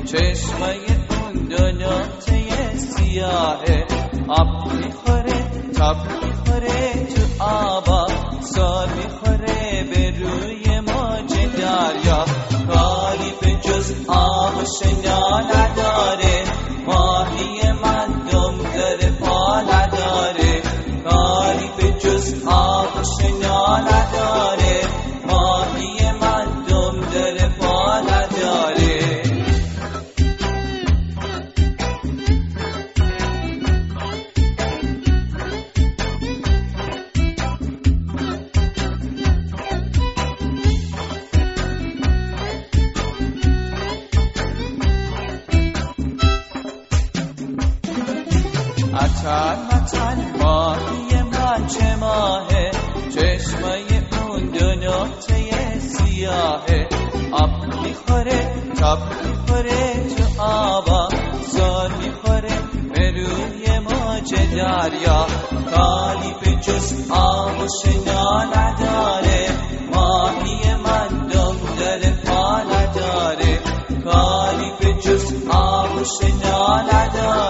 چشمای اون دو نقطه سیاهه، آب میخوره تاب میخوره تو آبا، سال میخوره به روی موج دریا، کاری به جز آب و شنا نداره، ماهی من دم داره پا نداره، کاری به جز آب و شنا نداره، ماهی من دم داره پا نداره. اتن متن ماهی من چه ماهه، چشمای اون دو نقطه سیاهه، آب میخوره تاب میخوره تو آبا، سال میخوره به روی موج دریا، کاری به جز آب و شنا نداره، ماهی من دم داره پا نداره، کاری به جز آب و شنا نداره.